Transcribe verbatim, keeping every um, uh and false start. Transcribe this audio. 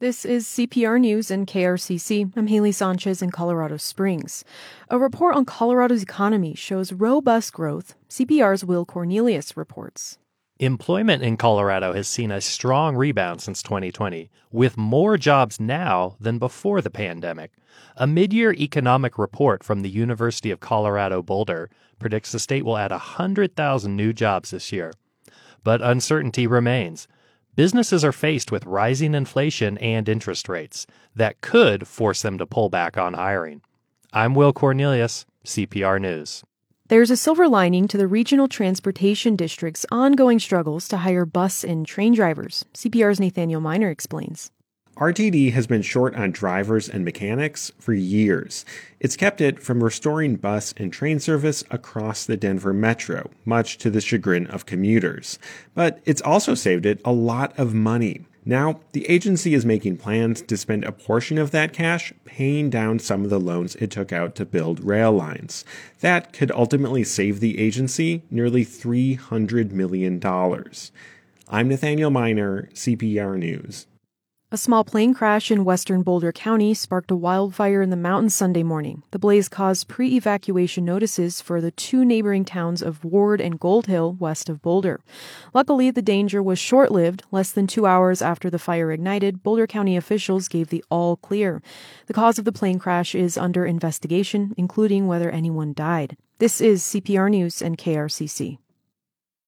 This is C P R News and K R C C. I'm Haley Sanchez in Colorado Springs. A report on Colorado's economy shows robust growth. C P R's Will Cornelius reports. Employment in Colorado has seen a strong rebound since twenty twenty, with more jobs now than before the pandemic. A mid-year economic report from the University of Colorado Boulder predicts the state will add one hundred thousand new jobs this year. But uncertainty remains. Businesses are faced with rising inflation and interest rates that could force them to pull back on hiring. I'm Will Cornelius, C P R News. There's a silver lining to the Regional Transportation District's ongoing struggles to hire bus and train drivers. C P R's Nathaniel Miner explains. R T D has been short on drivers and mechanics for years. It's kept it from restoring bus and train service across the Denver metro, much to the chagrin of commuters. But it's also saved it a lot of money. Now, the agency is making plans to spend a portion of that cash paying down some of the loans it took out to build rail lines. That could ultimately save the agency nearly three hundred million dollars. I'm Nathaniel Miner, C P R News. A small plane crash in western Boulder County sparked a wildfire in the mountains Sunday morning. The blaze caused pre-evacuation notices for the two neighboring towns of Ward and Gold Hill west of Boulder. Luckily, the danger was short-lived. Less than two hours after the fire ignited, Boulder County officials gave the all clear. The cause of the plane crash is under investigation, including whether anyone died. This is C P R News and K R C C.